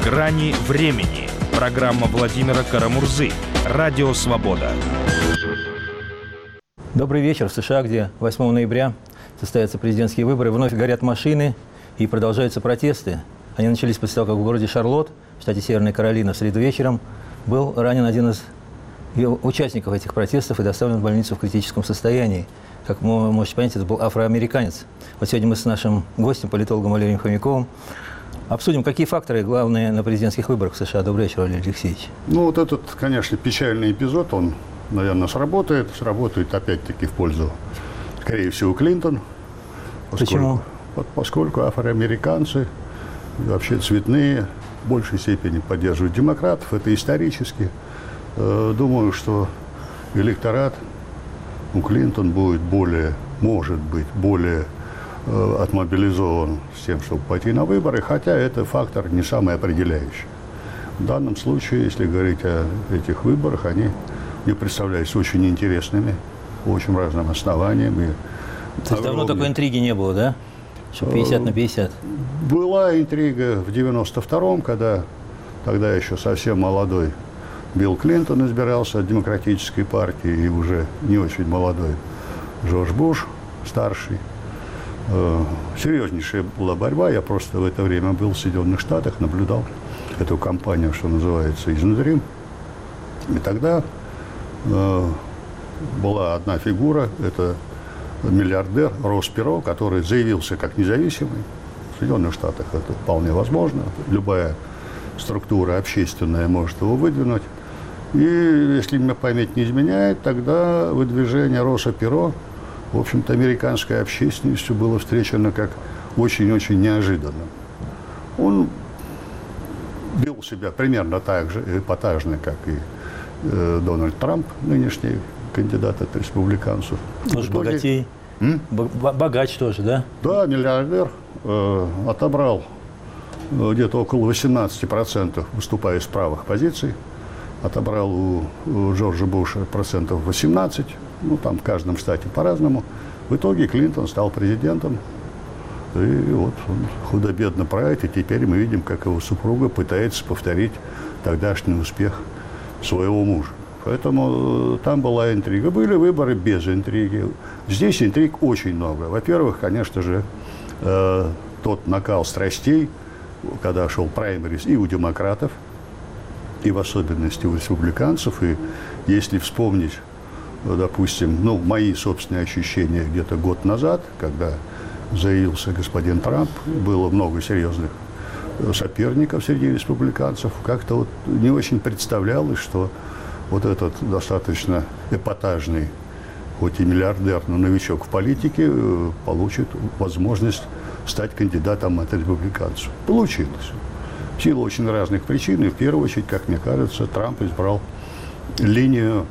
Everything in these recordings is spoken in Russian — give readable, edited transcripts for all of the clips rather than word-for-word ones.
Грани времени. Программа Владимира Карамурзы. Радио «Свобода». Добрый вечер. В США, где 8 ноября состоятся президентские выборы, вновь горят машины и продолжаются протесты. Они начались после того, как в городе Шарлотт, в штате Северная Каролина, в среду вечером был ранен один из участников этих протестов и доставлен в больницу в критическом состоянии. Как вы можете понять, это был афроамериканец. Вот сегодня мы с нашим гостем, политологом Валерием Хомяковым, обсудим, какие факторы главные на президентских выборах в США. Добрый вечер, Валерий Алексеевич. Ну, вот этот, конечно, печальный эпизод, он, наверное, сработает опять-таки в пользу, скорее всего, Клинтон. Почему? Поскольку афроамериканцы, вообще цветные, в большей степени поддерживают демократов, это исторически. Думаю, что электорат у Клинтон будет может быть более отмобилизован с тем, чтобы пойти на выборы, хотя это фактор не самый определяющий. В данном случае, если говорить о этих выборах, они мне представляются очень интересными, по очень разным основаниям. То есть давно такой интриги не было, да? Что 50 на 50? Была интрига в 92-м, когда тогда еще совсем молодой Билл Клинтон избирался от Демократической партии, и уже не очень молодой Джордж Буш, старший. Серьезнейшая была борьба. Я просто в это время был в Соединенных Штатах, наблюдал эту кампанию, что называется, изнутри. И тогда была одна фигура, это миллиардер Росс Перот, который заявился как независимый. В Соединенных Штатах это вполне возможно. Любая структура общественная может его выдвинуть. И если мне память не изменяет, тогда выдвижение Росса Перот, в общем-то, американской общественностью было встречено как очень-очень неожиданно. Он вел себя примерно так же эпатажно, как и Дональд Трамп, нынешний кандидат от республиканцев. Тоже богатей. Богач тоже, да? Да, миллиардер. Отобрал где-то около 18%, выступая с правых позиций. Отобрал у Джорджа Буша процентов 18%. Ну, там в каждом штате по-разному. В итоге Клинтон стал президентом. И вот он худо-бедно правит. И теперь мы видим, как его супруга пытается повторить тогдашний успех своего мужа. Поэтому там была интрига. Были выборы без интриги. Здесь интриг очень много. Во-первых, конечно же, тот накал страстей, когда шел праймериз и у демократов, и в особенности у республиканцев. И если вспомнить, допустим, мои собственные ощущения где-то год назад, когда заявился господин Трамп, было много серьезных соперников среди республиканцев. Как-то вот не очень представлялось, что вот этот достаточно эпатажный, хоть и миллиардер, но новичок в политике, получит возможность стать кандидатом от республиканцев. Получилось. В силу очень разных причин. И в первую очередь, как мне кажется, Трамп избрал линию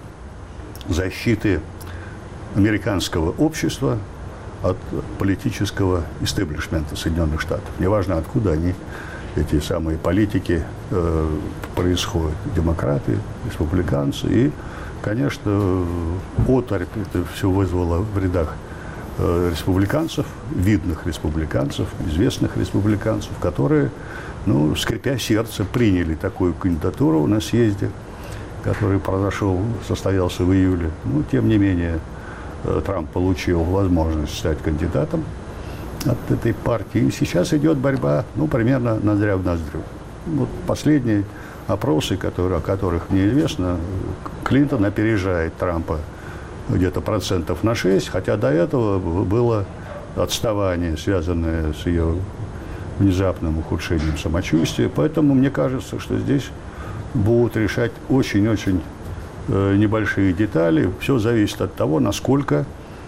защиты американского общества от политического истеблишмента Соединенных Штатов. Неважно, откуда они, эти самые политики, происходят. Демократы, республиканцы. И, конечно, оторопь это все вызвало в рядах республиканцев, видных республиканцев, известных республиканцев, которые, скрипя сердце, приняли такую кандидатуру на съезде, который состоялся в июле. Тем не менее, Трамп получил возможность стать кандидатом от этой партии. И сейчас идет борьба, примерно ноздря в ноздрю. Вот последние опросы, о которых мне известно, Клинтон опережает Трампа где-то процентов на 6, хотя до этого было отставание, связанное с ее внезапным ухудшением самочувствия. Поэтому мне кажется, что здесь будут решать очень-очень небольшие детали. Все зависит от того, насколько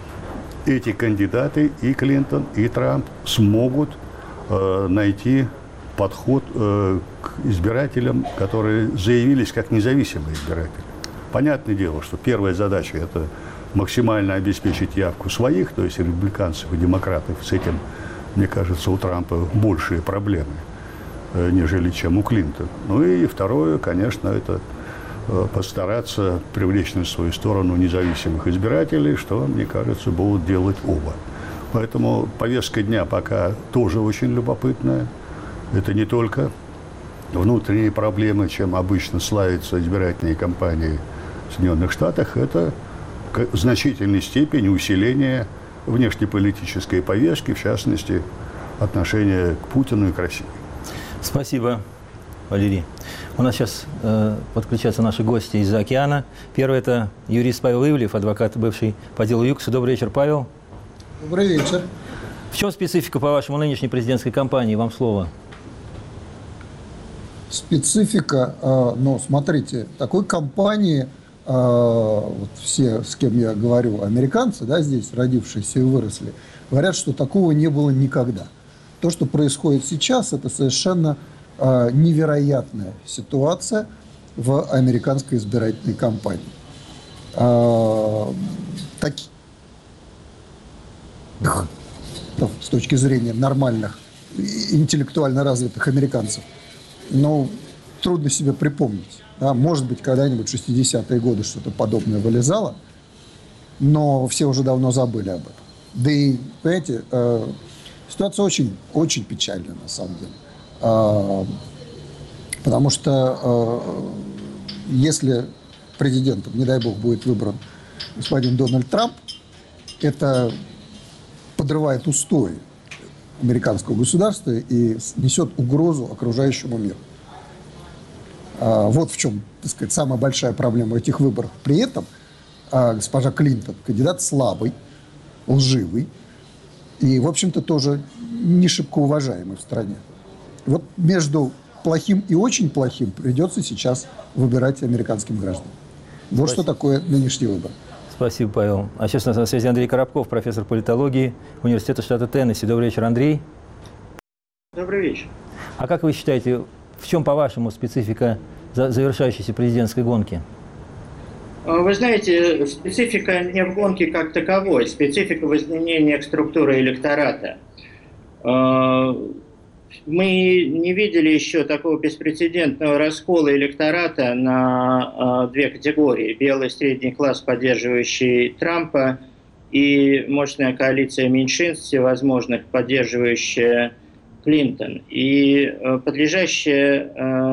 эти кандидаты, и Клинтон, и Трамп, смогут найти подход к избирателям, которые заявились как независимые избиратели. Понятное дело, что первая задача – это максимально обеспечить явку своих, то есть республиканцев и демократов. С этим, мне кажется, у Трампа большие проблемы, нежели чем у Клинтона. И второе, конечно, это постараться привлечь на свою сторону независимых избирателей, что, мне кажется, будут делать оба. Поэтому повестка дня пока тоже очень любопытная. Это не только внутренние проблемы, чем обычно славятся избирательные кампании в Соединенных Штатах, это в значительной степени усиление внешнеполитической повестки, в частности, отношения к Путину и к России. Спасибо, Валерий. У нас сейчас подключаются наши гости из-за океана. Первый – это юрист Павел Ивлев, адвокат, бывший по делу ЮКСа. Добрый вечер, Павел. Добрый вечер. В чем специфика, по-вашему, нынешней президентской кампании? Вам слово. Специфика, ну, смотрите, такой кампании, вот все, с кем я говорю, американцы, да, здесь родившиеся и выросли, говорят, что такого не было никогда. То, что происходит сейчас, это совершенно невероятная ситуация в американской избирательной кампании. Таких, с точки зрения нормальных, интеллектуально развитых американцев, ну, трудно себе припомнить. Да? Может быть, когда-нибудь в 60-е годы что-то подобное вылезало, но все уже давно забыли об этом. Да и, понимаете, ситуация очень, очень печальная, на самом деле. Потому что если президентом, не дай бог, будет выбран господин Дональд Трамп, это подрывает устои американского государства и несет угрозу окружающему миру. Вот в чем, так сказать, самая большая проблема этих выборов. При этом госпожа Клинтон кандидат слабый, лживый и, в общем-то, тоже не шибко уважаемый в стране. Вот между плохим и очень плохим придется сейчас выбирать американским гражданам. Вот что такое нынешний выбор. Спасибо, Павел. А сейчас у нас на связи Андрей Коробков, профессор политологии Университета штата Теннесси. Добрый вечер, Андрей. Добрый вечер. А как вы считаете, в чем, по-вашему, специфика завершающейся президентской гонки? Вы знаете, специфика не в гонке как таковой, специфика в изменениях структуры электората. Мы не видели еще такого беспрецедентного раскола электората на две категории. Белый средний класс, поддерживающий Трампа, и мощная коалиция меньшинств, всевозможных, поддерживающая Клинтон. И подлежащие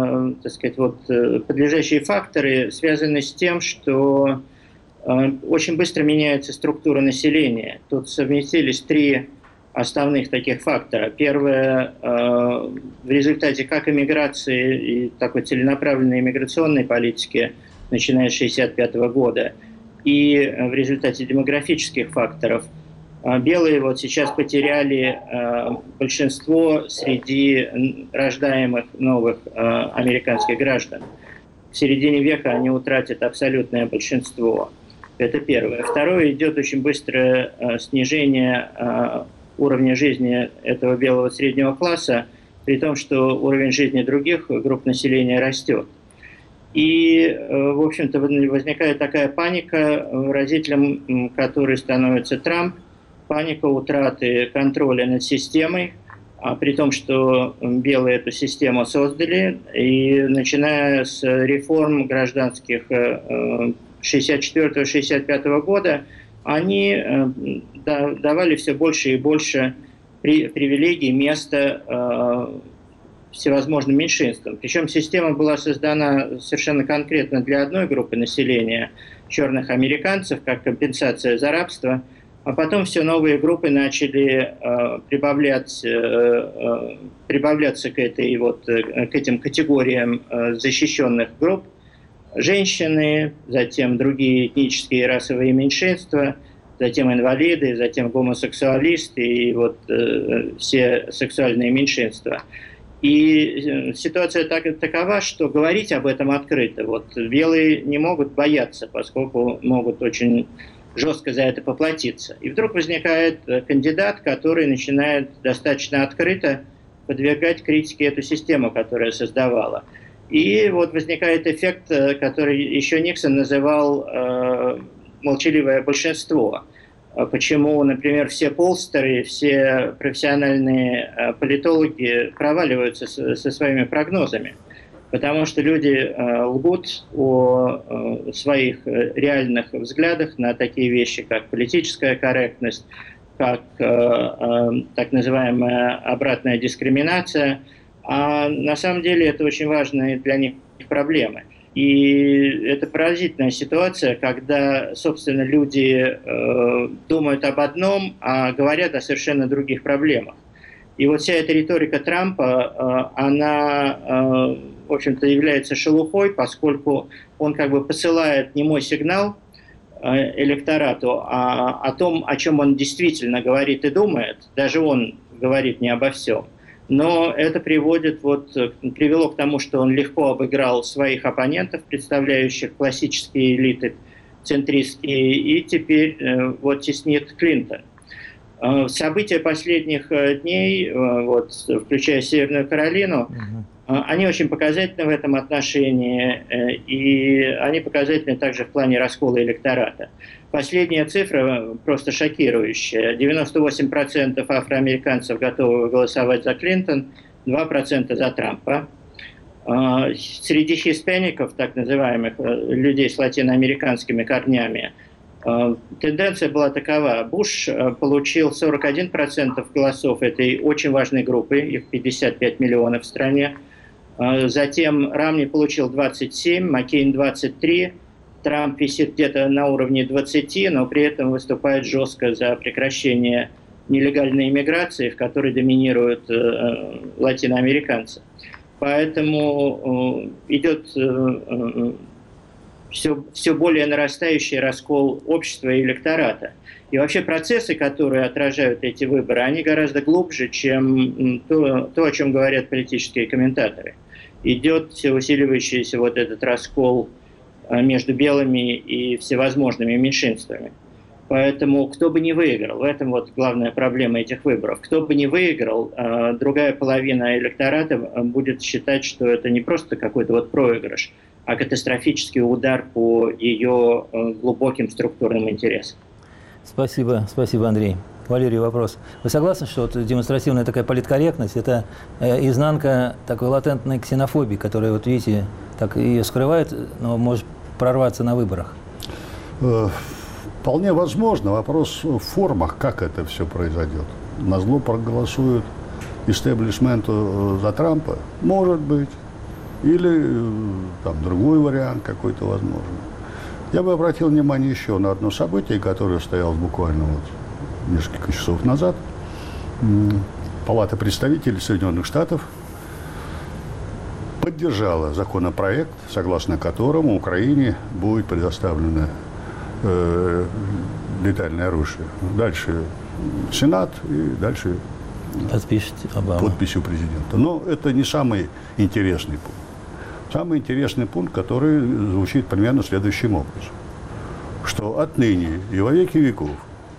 факторы связаны с тем, что очень быстро меняется структура населения. Тут совместились три основных таких фактора. Первое, в результате как иммиграции и такой целенаправленной иммиграционной политики, начиная с 1965 года, и в результате демографических факторов, белые вот сейчас потеряли большинство среди рождаемых новых американских граждан. В середине века они утратят абсолютное большинство. Это первое. Второе, идет очень быстрое снижение уровня жизни этого белого среднего класса, при том, что уровень жизни других групп населения растет. И, в общем-то, возникает такая паника родителям, который становится Трамп, паника утраты контроля над системой, при том, что белые эту систему создали, и начиная с реформ гражданских 1964-1965 года, они давали все больше и больше привилегий, места всевозможным меньшинствам. Причем система была создана совершенно конкретно для одной группы населения, черных американцев, как компенсация за рабство, а потом все новые группы начали прибавляться к этим категориям защищенных групп. Женщины, затем другие этнические и расовые меньшинства, затем инвалиды, затем гомосексуалисты и все сексуальные меньшинства. И ситуация такова, что говорить об этом открыто. Белые не могут бояться, поскольку могут очень жестко за это поплатиться. И вдруг возникает кандидат, который начинает достаточно открыто подвергать критике эту систему, которая создавала. И возникает эффект, который еще Никсон называл молчаливое большинство. Почему, например, все полстеры, все профессиональные политологи проваливаются со своими прогнозами. Потому что люди лгут о своих реальных взглядах на такие вещи, как политическая корректность, как так называемая обратная дискриминация. А на самом деле это очень важные для них проблемы. И это поразительная ситуация, когда, собственно, люди думают об одном, а говорят о совершенно других проблемах. И вот вся эта риторика Трампа, она, в общем-то, является шелухой, поскольку он как бы посылает немой сигнал электорату о том, о чем он действительно говорит и думает. Даже он говорит не обо всем. Но это привело к тому, что он легко обыграл своих оппонентов, представляющих классические элиты центристские, и теперь теснит Клинтон. События последних дней, включая Северную Каролину, они очень показательны в этом отношении, и они показательны также в плане раскола электората. Последняя цифра просто шокирующая. 98% афроамериканцев готовы голосовать за Клинтон, 2% за Трампа. Среди хиспаников, так называемых людей с латиноамериканскими корнями, тенденция была такова. Буш получил 41% голосов этой очень важной группы, их 55 миллионов в стране. Затем Рамни получил 27, Маккейн 23, Трамп висит где-то на уровне 20, но при этом выступает жестко за прекращение нелегальной иммиграции, в которой доминируют латиноамериканцы. Поэтому идет все более нарастающий раскол общества и электората. И вообще процессы, которые отражают эти выборы, они гораздо глубже, чем то, о чем говорят политические комментаторы. Идет все усиливающийся этот раскол между белыми и всевозможными меньшинствами. Поэтому кто бы ни выиграл, в этом главная проблема этих выборов, кто бы ни выиграл, другая половина электората будет считать, что это не просто какой-то проигрыш, а катастрофический удар по ее глубоким структурным интересам. Спасибо, Андрей. Валерий, вопрос. Вы согласны, что демонстративная такая политкорректность – это изнанка такой латентной ксенофобии, которая, видите, так ее скрывает, но может прорваться на выборах? Вполне возможно. Вопрос в формах, как это все произойдет. Назло проголосуют истеблишменту за Трампа? Может быть. Или другой вариант какой-то возможен. Я бы обратил внимание еще на одно событие, которое состоялось буквально несколько часов назад. Палата представителей Соединенных Штатов поддержала законопроект, согласно которому Украине будет предоставлено летальное оружие. Дальше Сенат и дальше подписью президента. Но это не самый интересный пункт. Самый интересный пункт, который звучит примерно следующим образом. Что отныне и во веки веков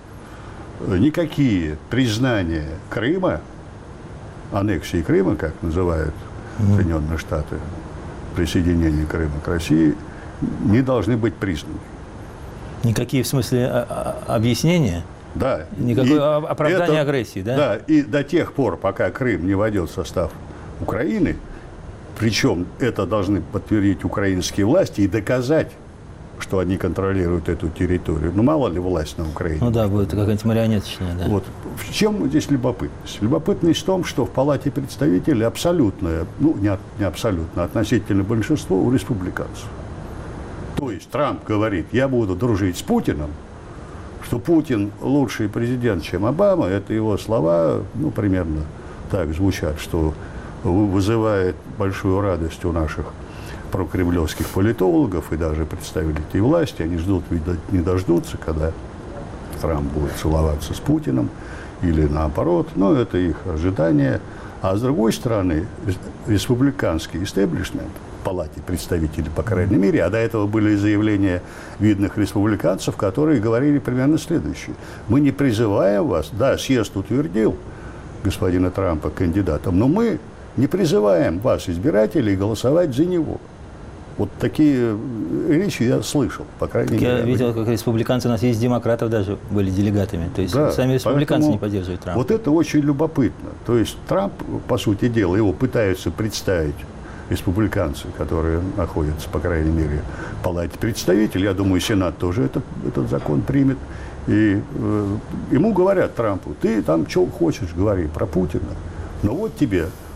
никакие признания Крыма, аннексии Крыма, как называют Соединенные Штаты, присоединение Крыма к России, не должны быть признаны. Никакие, в смысле, объяснения? Да. Никакое оправдание агрессии, да? Да, и до тех пор, пока Крым не войдет в состав Украины, причем это должны подтвердить украинские власти и доказать, что они контролируют эту территорию. Мало ли власть на Украине. Будет какая-нибудь марионеточная, да. В чем здесь любопытность? Любопытность в том, что в Палате представителей абсолютное, не абсолютно, относительное большинство у республиканцев. То есть Трамп говорит, я буду дружить с Путиным, что Путин лучший президент, чем Обама, это его слова, примерно так звучат, что вызывает большую радость у наших прокремлевских политологов и даже представителей власти. Они ждут, не дождутся, когда Трамп будет целоваться с Путиным или наоборот. Это их ожидание. А с другой стороны, республиканский истеблишмент в Палате представителей, по крайней мере, а до этого были заявления видных республиканцев, которые говорили примерно следующее. Мы не призываем вас, да, съезд утвердил господина Трампа кандидатом, но мы не призываем вас, избирателей, голосовать за него. Такие речи я слышал, по крайней мере. Я видел, как республиканцы, у нас есть демократов даже были делегатами. То есть сами республиканцы не поддерживают Трампа. Это очень любопытно. То есть Трамп, по сути дела, его пытаются представить республиканцы, которые находятся, по крайней мере, в Палате представителей. Я думаю, Сенат тоже этот закон примет. И ему говорят, Трампу, ты там что хочешь, говори про Путина. Но тебе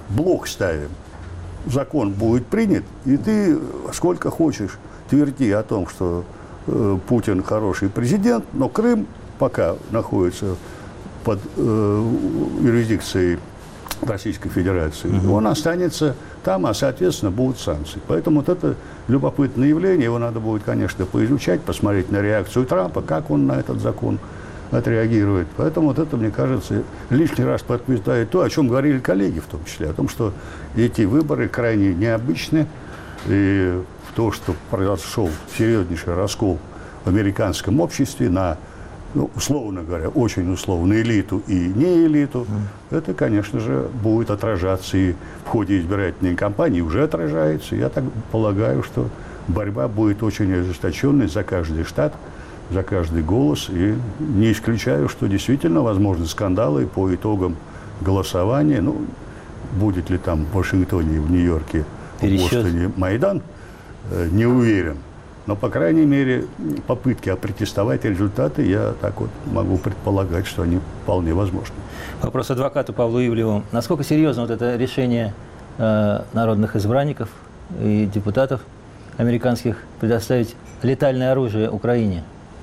блок ставим. Закон будет принят, и ты сколько хочешь тверди о том, что Путин хороший президент, но Крым пока находится под юрисдикцией Российской Федерации, он останется там, а, соответственно, будут санкции. Поэтому вот это любопытное явление, его надо будет, конечно, поизучать, посмотреть на реакцию Трампа, как он на этот закон отреагирует. Поэтому вот это, мне кажется, лишний раз подтверждает то, о чем говорили коллеги в том числе, о том, что эти выборы крайне необычны, и в то, что произошел серьезнейший раскол в американском обществе на, ну, условно говоря, очень условно, элиту и не элиту, это, конечно же, будет отражаться и в ходе избирательной кампании, уже отражается. Я так полагаю, что борьба будет очень ожесточенной за каждый штат, за каждый голос, и не исключаю, что действительно возможны скандалы по итогам голосования. Ну, будет ли там в Вашингтоне, в Нью-Йорке, в Бостоне Майдан, не уверен. Но, по крайней мере, попытки опротестовать результаты, я так вот могу предполагать, что они вполне возможны. Вопрос адвокату Павлу Ивлеву. Насколько серьезно вот это решение народных избранников и депутатов американских предоставить летальное оружие Украине?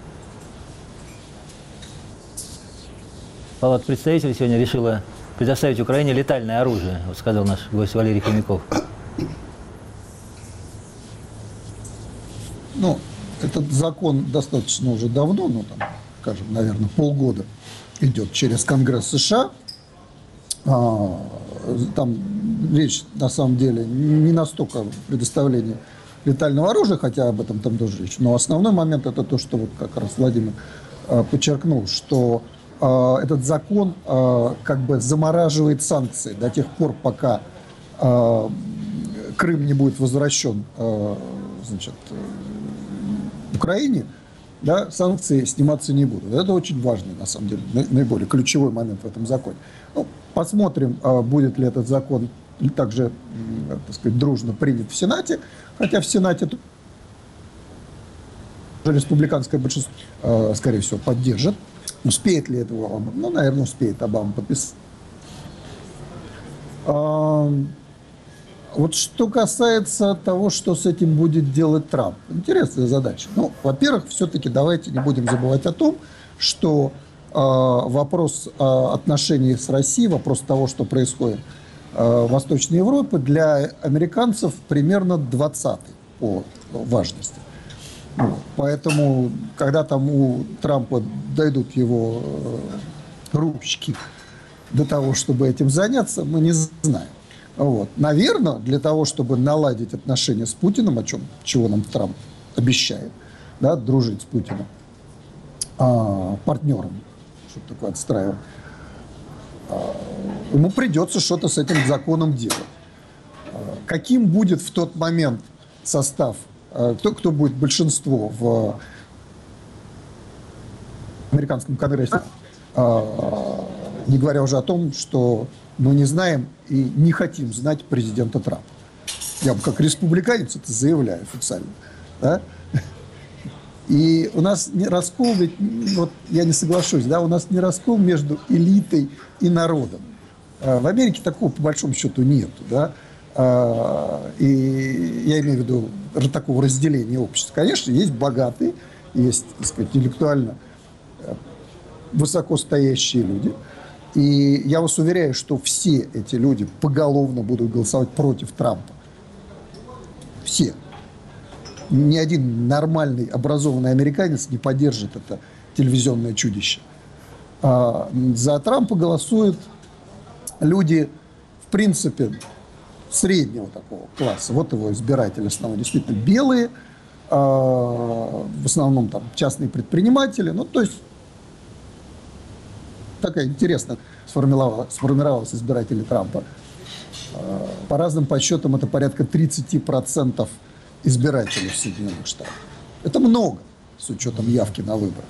Палата представителей сегодня решила предоставить Украине летальное оружие, вот сказал наш гость Валерий Хомяков. Ну, этот закон достаточно уже давно, ну, там, скажем, наверное, полгода идет через Конгресс США. Там речь, на самом деле, не настолько о предоставлении летального оружия, хотя об этом там тоже речь. Но основной момент – это то, что вот как раз Владимир подчеркнул, что этот закон как бы замораживает санкции до тех пор, пока Крым не будет возвращен, значит, Украине, да, санкции сниматься не будут. Это очень важный, на самом деле, наиболее ключевой момент в этом законе. Ну, посмотрим, будет ли этот закон также, так сказать, дружно принят в Сенате, хотя в Сенате республиканское большинство, скорее всего, поддержит. Успеет ли этого Обама? Ну, наверное, успеет Обама подписать. Вот что касается того, что с этим будет делать Трамп. Интересная задача. Ну, во-первых, все-таки давайте не будем забывать о том, что вопрос отношений с Россией, вопрос того, что происходит в Восточной Европе, для американцев примерно 20-й по важности. Поэтому, когда там у Трампа дойдут его ручки до того, чтобы этим заняться, мы не знаем. Вот. Наверное, для того, чтобы наладить отношения с Путиным, чего нам Трамп обещает, да, дружить с Путиным, партнером, что-то такое отстраивать, ему придется что-то с этим законом делать. Каким будет в тот момент состав, кто будет большинство в американском Конгрессе, не говоря уже о том, что мы не знаем и не хотим знать президента Трампа. Я бы как республиканец это заявляю официально. Да? И у нас не раскол, ведь, вот я не соглашусь, да, у нас не раскол между элитой и народом. В Америке такого по большому счету нету. Да? И я имею в виду такого разделения общества. Конечно, есть богатые, есть, так сказать, интеллектуально высокостоящие люди. И я вас уверяю, что все эти люди поголовно будут голосовать против Трампа. Все. Ни один нормальный, образованный американец не поддержит это телевизионное чудище. За Трампа голосуют люди, в принципе, среднего такого класса. Вот его избиратели основном действительно белые, в основном там частные предприниматели. Ну, то есть такая интересно сформировалась избиратели Трампа. По разным подсчетам это порядка 30% избирателей в Соединенных Штатах. Это много, с учетом явки на выборы.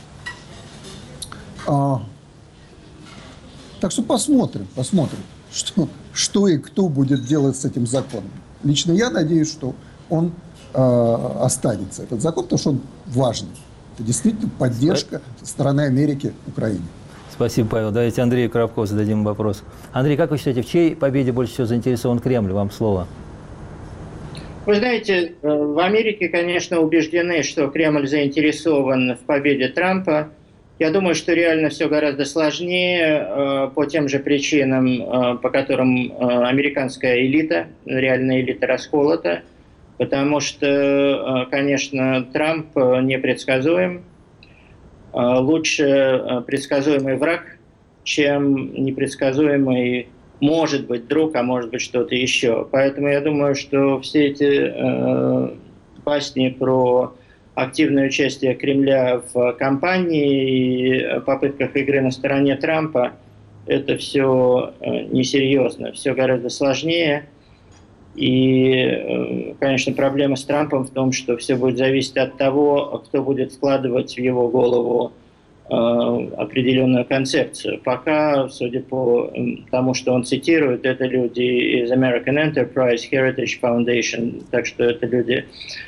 Так что посмотрим, что и кто будет делать с этим законом. Лично я надеюсь, что он останется, этот закон, потому что он важный. Это действительно поддержка со стороны Америки Украине. Спасибо, Павел. Давайте Андрею Коробкову зададим вопрос. Андрей, как вы считаете, в чьей победе больше всего заинтересован Кремль? Вам слово. Вы знаете, в Америке, конечно, убеждены, что Кремль заинтересован в победе Трампа. Я думаю, что реально все гораздо сложнее по тем же причинам, по которым американская элита, реальная элита расколота. Потому что, конечно, Трамп непредсказуем. Лучше предсказуемый враг, чем непредсказуемый, может быть, друг, а может быть, что-то еще. Поэтому я думаю, что все эти басни про активное участие Кремля в кампании и попытках игры на стороне Трампа, это все несерьезно, все гораздо сложнее. И, конечно, проблема с Трампом в том, что все будет зависеть от того, кто будет вкладывать в его голову определенную концепцию. Пока, судя по тому, что он цитирует, это люди из American Enterprise Heritage Foundation, так что это люди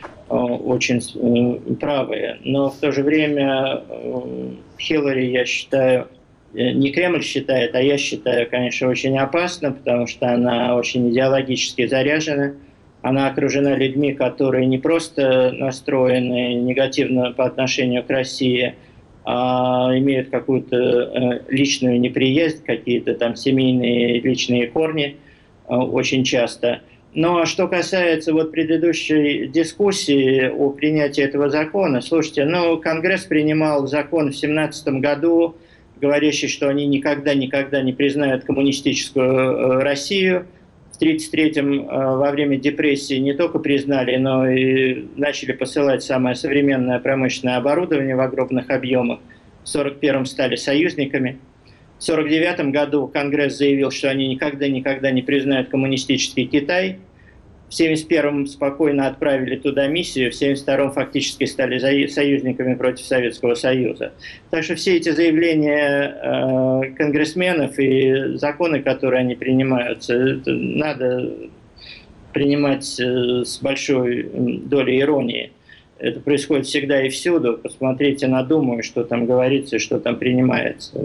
очень правые. Но в то же время Хиллари, я считаю, не Кремль считает, а я считаю, конечно, очень опасно, потому что она очень идеологически заряжена. Она окружена людьми, которые не просто настроены негативно по отношению к России, а имеют какую-то личную неприязнь, какие-то там семейные личные корни очень часто. Но что касается вот предыдущей дискуссии о принятии этого закона, слушайте, Конгресс принимал закон в 2017 году, говорящий, что они никогда не признают коммунистическую Россию. В 1933-м во время депрессии не только признали, но и начали посылать самое современное промышленное оборудование в огромных объемах. В 1941-м стали союзниками. В 1949 году Конгресс заявил, что они никогда не признают коммунистический Китай. В 1971-м спокойно отправили туда миссию, в 1972-м фактически стали союзниками против Советского Союза. Так что все эти заявления конгрессменов и законы, которые они принимаются, это надо принимать с большой долей иронии. Это происходит всегда и всюду. Посмотрите на Думу, что там говорится и что там принимается.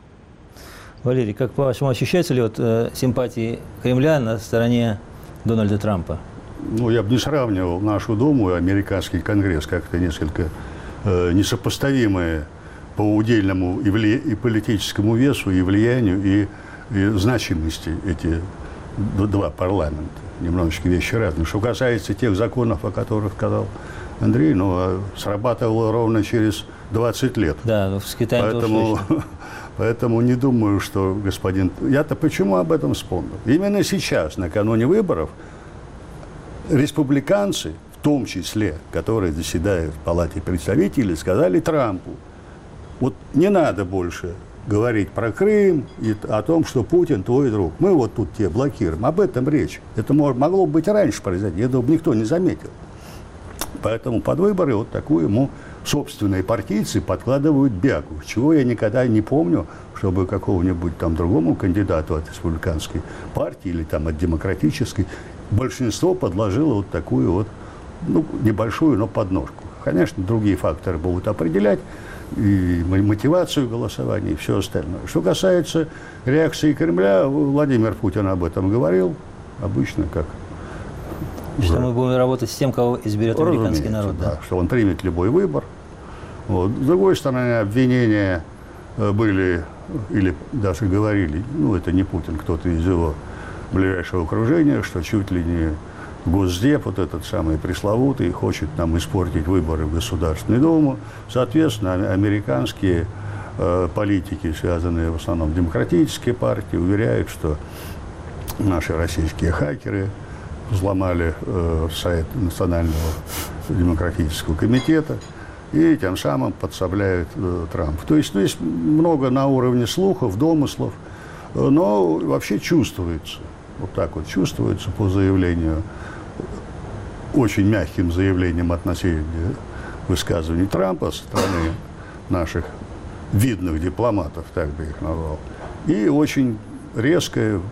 Валерий, как по-вашему, ощущаются ли симпатии Кремля на стороне Дональда Трампа? Я бы не сравнивал нашу Думу и американский Конгресс, как-то несколько несопоставимые по удельному и политическому весу, и влиянию, и значимости эти два парламента. Немножечко вещи разные. Что касается тех законов, о которых сказал Андрей, срабатывало ровно через 20 лет. Да, с Китаем Поэтому не думаю, что господин... Я-то почему об этом вспомнил? Именно сейчас, накануне выборов, республиканцы, в том числе, которые заседают в Палате представителей, сказали Трампу, вот не надо больше говорить про Крым и о том, что Путин твой друг. Мы вот тут тебя блокируем. Об этом речь. Это могло быть раньше произойти, этого никто не заметил. Поэтому под выборы вот такую ему собственные партийцы подкладывают бяку, чего я никогда не помню, чтобы какого-нибудь там другому кандидату от республиканской партии или там от демократической большинство подложило вот такую вот, небольшую, но подножку. Конечно, другие факторы будут определять и мотивацию голосования, и все остальное. Что касается реакции Кремля, Владимир Путин об этом говорил, обычно как... Что мы будем работать с тем, кого изберет американский народ. Да, что он примет любой выбор. Вот. С другой стороны, обвинения были, или даже говорили, это не Путин, кто-то из его ближайшего окружения, что чуть ли не Госдеп, вот этот самый пресловутый, хочет нам испортить выборы в Государственную Думу. Соответственно, американские политики, связанные в основном с демократической партией, уверяют, что наши российские хакеры взломали сайт Национального демократического комитета и тем самым подсобляют Трампу. То есть много на уровне слухов, домыслов, но вообще чувствуется, вот так вот чувствуется по заявлению, очень мягким заявлением относительно высказываний Трампа со стороны наших видных дипломатов, так бы их назвал, и очень резкое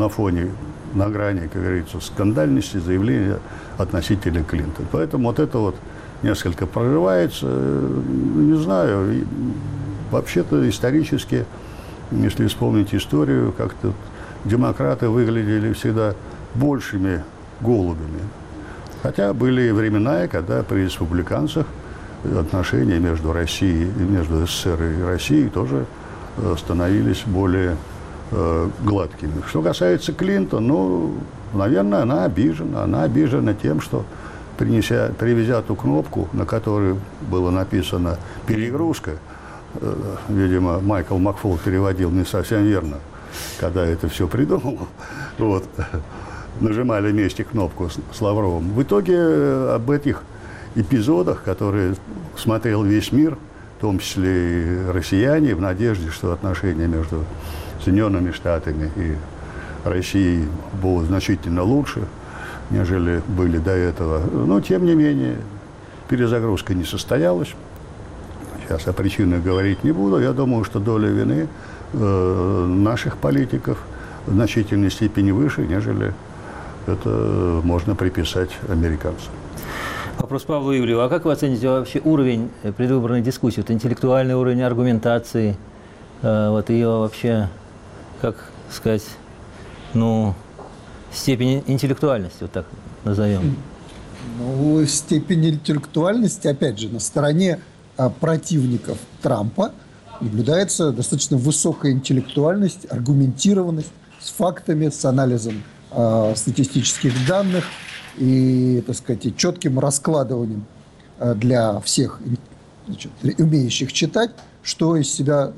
на грани, как говорится, скандальности заявления относительно Клинтона. Поэтому вот это вот несколько прорывается, не знаю, вообще-то исторически если вспомнить историю, как-то демократы выглядели всегда большими голубями. Хотя были времена, когда при республиканцах отношения между Россией, между СССР и Россией тоже становились более гладкими. Что касается Клинтон, ну, наверное, она обижена тем, что привезя ту кнопку, на которой было написано «перегрузка», видимо, Майкл Макфол переводил не совсем верно, когда это все придумал, вот, нажимали вместе кнопку с Лавровым. В итоге об этих эпизодах, которые смотрел весь мир, в том числе и россияне, в надежде, что отношения между Соединенными Штатами и Россией будут значительно лучше, нежели были до этого. Но, тем не менее, перезагрузка не состоялась. Сейчас о причинах говорить не буду. Я думаю, что доля вины наших политиков в значительной степени выше, нежели это можно приписать американцам. Вопрос Павлу Ивлеву. А как вы оцените вообще уровень предвыборной дискуссии? Вот интеллектуальный уровень аргументации, вот ее вообще, как сказать, ну, степень интеллектуальности, вот так назовем? Ну, степень интеллектуальности, опять же, на стороне противников Трампа наблюдается достаточно высокая интеллектуальность, аргументированность с фактами, с анализом статистических данных и, так сказать, четким раскладыванием для всех, значит, умеющих читать, что из себя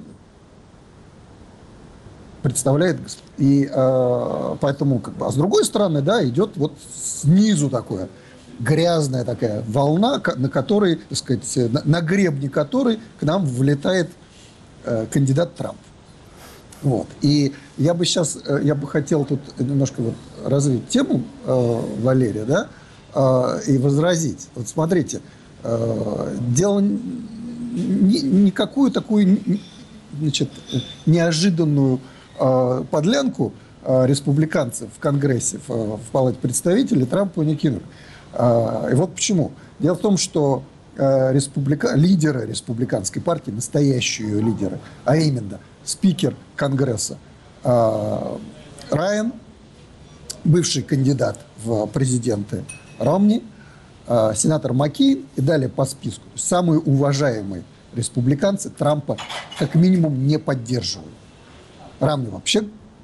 представляет. И поэтому, как бы, а с другой стороны, да, идет вот снизу такое грязная такая волна, на которой, так сказать, на гребне которой к нам влетает кандидат Трамп. Вот. И я бы хотел тут немножко вот развить тему Валерия, да, и возразить. Вот смотрите, дело не какую такую, значит, неожиданную подлянку республиканцев в Конгрессе, в Палате представителей Трампу не кинули. И вот почему. Дело в том, что лидеры республиканской партии, настоящие ее лидеры, а именно спикер Конгресса Райан, бывший кандидат в президенты Ромни, сенатор Маккейн и далее по списку. Самые уважаемые республиканцы Трампа как минимум не поддерживают. Ромни вообще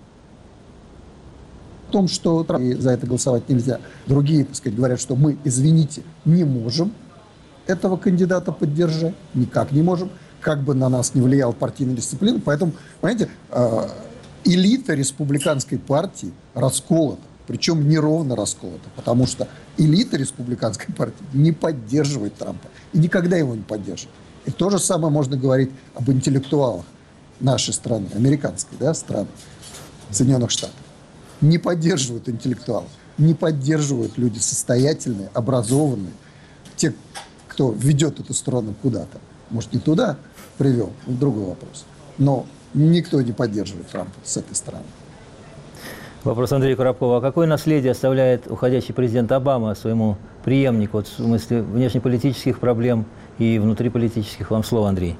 в том, что за это голосовать нельзя. Другие, так сказать, говорят, что мы, извините, не можем этого кандидата поддержать, никак не можем, как бы на нас не влияла партийная дисциплина. Поэтому, понимаете, элита республиканской партии расколота, причем неровно расколота, потому что элита республиканской партии не поддерживает Трампа и никогда его не поддержит. И то же самое можно говорить об интеллектуалах нашей страны, американской, да, страны, Соединенных Штатов. Не поддерживают интеллектуалов, не поддерживают люди состоятельные, образованные, те, кто ведет эту страну куда-то. Может, не туда привел, другой вопрос. Но никто не поддерживает Трампа с этой стороны. Вопрос Андрея Коробкова. А какое наследие оставляет уходящий президент Обама своему преемнику, вот, в смысле внешнеполитических проблем и внутриполитических? Вам слово, Андрей.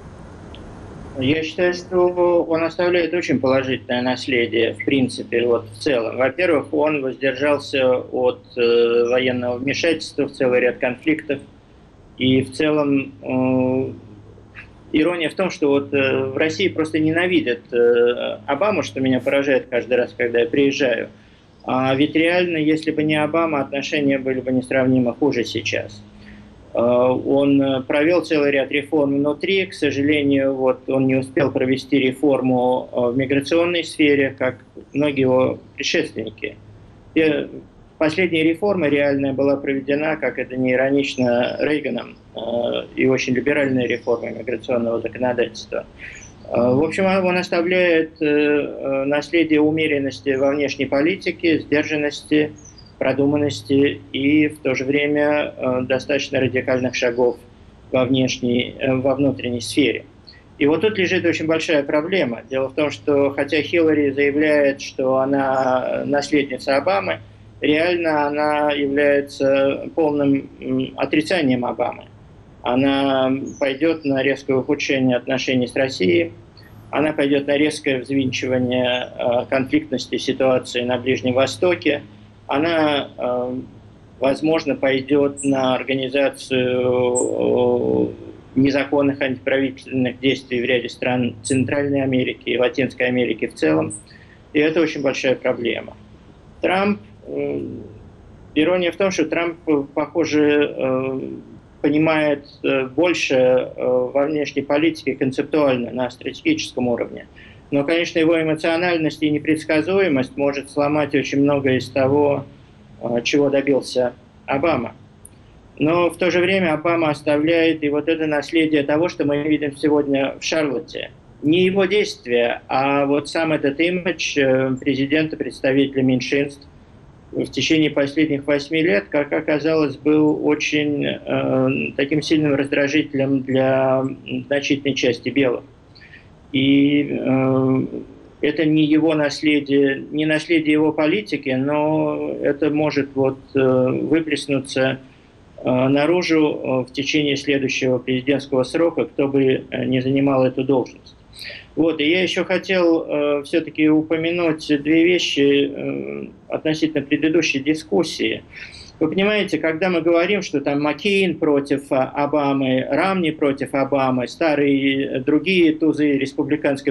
Я считаю, что он оставляет очень положительное наследие, в принципе, вот в целом. Во-первых, он воздержался от военного вмешательства в целый ряд конфликтов. И в целом ирония в том, что вот в России просто ненавидят Обаму, что меня поражает каждый раз, когда я приезжаю. А ведь реально, если бы не Обама, отношения были бы несравнимо хуже сейчас. Он провел целый ряд реформ внутри, к сожалению, вот он не успел провести реформу в миграционной сфере, как многие его предшественники. Последняя реформа реальная была проведена, как это не иронично, Рейганом, и очень либеральная реформа миграционного законодательства. В общем, он оставляет наследие умеренности во внешней политике, сдержанности, продуманности и в то же время достаточно радикальных шагов во внутренней сфере. И вот тут лежит очень большая проблема. Дело в том, что хотя Хиллари заявляет, что она наследница Обамы, реально она является полным отрицанием Обамы. Она пойдет на резкое ухудшение отношений с Россией, она пойдет на резкое взвинчивание конфликтности ситуации на Ближнем Востоке, она, возможно, пойдет на организацию незаконных антиправительственных действий в ряде стран Центральной Америки и Латинской Америки в целом. И это очень большая проблема. Трамп, ирония в том, что Трамп, похоже, понимает больше во внешней политике концептуально, на стратегическом уровне. Но, конечно, его эмоциональность и непредсказуемость может сломать очень многое из того, чего добился Обама. Но в то же время Обама оставляет и вот это наследие того, что мы видим сегодня в Шарлотте. Не его действия, а вот сам этот имидж президента, представителя меньшинств в течение последних 8 лет, как оказалось, был очень таким сильным раздражителем для значительной части белых. И это не его наследие, не наследие его политики, но это может вот выплеснуться наружу в течение следующего президентского срока, кто бы не занимал эту должность. Вот, и я еще хотел все-таки упомянуть две вещи относительно предыдущей дискуссии. Вы понимаете, когда мы говорим, что там Маккейн против Обамы, Рамни против Обамы, старые другие тузы республиканской,